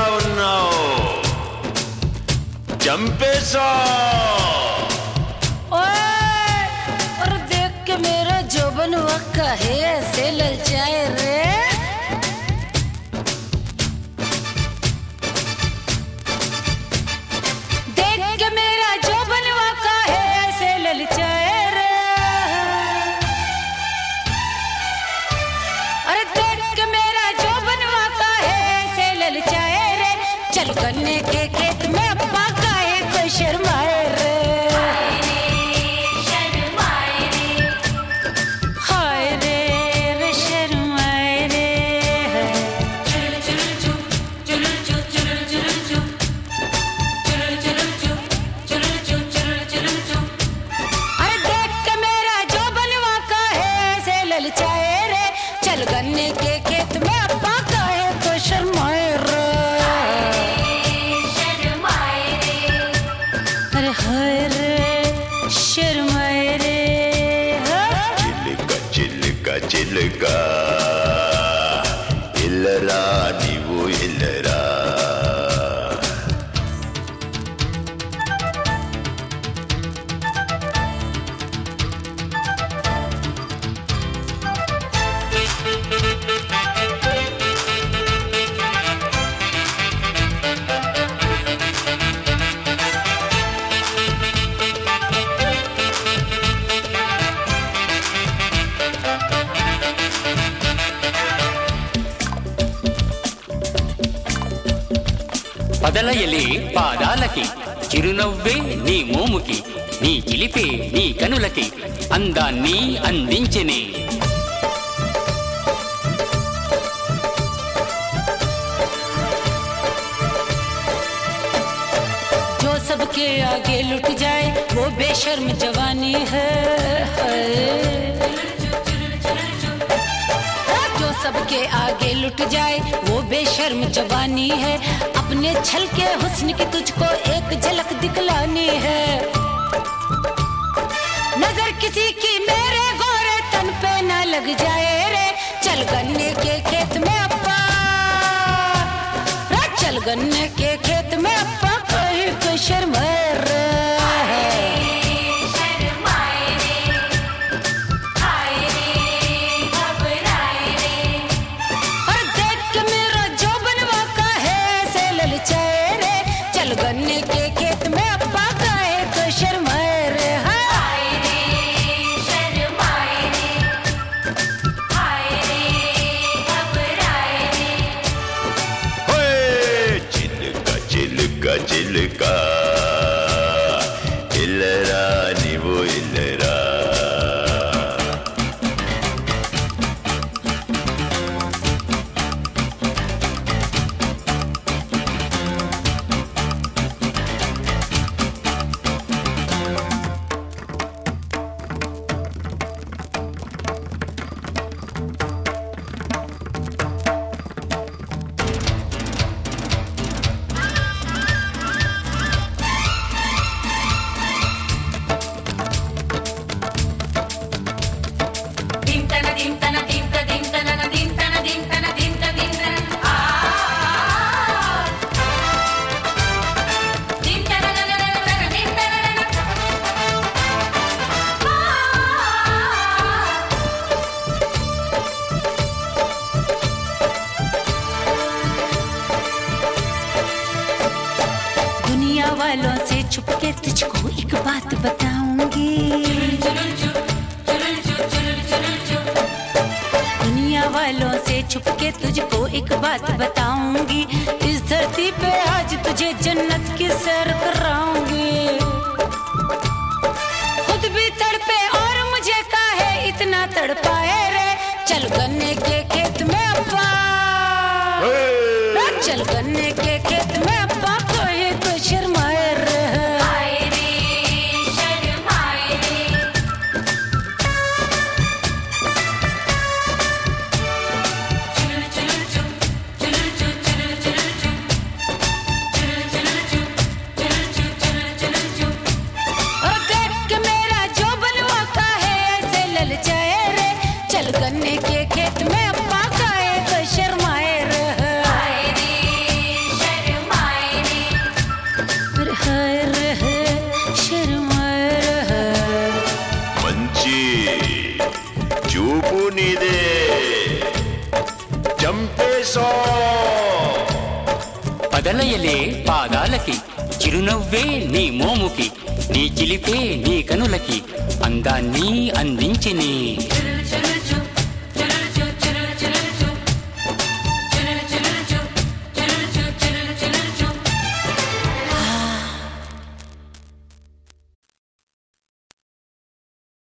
ఉన్నావు చంపేశా और देख के मेरा जोबन वक्का है ऐसे ललचाए रे देख के मेरा जोबन वक्का है ऐसे ललचाए रे अरे देख के मेरा जोबन वक्का है ऐसे ललचाए रे चल गन्ने के खेत में पका है तो शर्माए रे गन्ने के खेत में अब्बा का है तो शर्माए रे अरे हाय रे शर्माए रे चिलका चिलका चिलका इल्लरा नीवु इल्लरा పదలయలే పాదాలకి చిరునవ్వే నీ మోముకి నీ చిలిపే నీ కనులకి అందాన్ని అందించెనే जो सबके आगे लुट जाए वो बेशर्म जवानी है जो सबके आगे लुट जाए वो बेशर्म जवानी है अपने छल के हुस्न की तुझको एक झलक दिखलानी है नजर किसी की मेरे गोरे तन पे ना लग जाए रे चल गन्ने के खेत में अप्पा रे चल गन्ने के खेत में अप्पा कहीं तो शर्माए रे गन्ने के खेत में अब्बा का है तो शर्माए रे हाय रे शर्माए रे हाय रे घबराए रे ओए चिलका चिलका चिलका इल्लरा नीवु इल्लरा वालों से छुप के तुझको एक बात बताऊंगी दुनिया वालों से छुप के तुझको एक बात बताऊंगी इस धरती पे आज तुझे जन्नत की सैर कराऊंगी खुद भी तड़पे और मुझे काहे इतना तड़पाए रे चल गन्ने के खेत में अब्बा चल गन्ने के खेत में अब्बा कोई तो शर्माए रे गन्ने के खेत में अब्बा का है तो शर्माए रे నీదే చంపేశా పదలయలే పాదాలకి చిరునవ్వే నీ మోముకి నీ చిలిపే నీ కనులకి అందాన్ని అందించెనే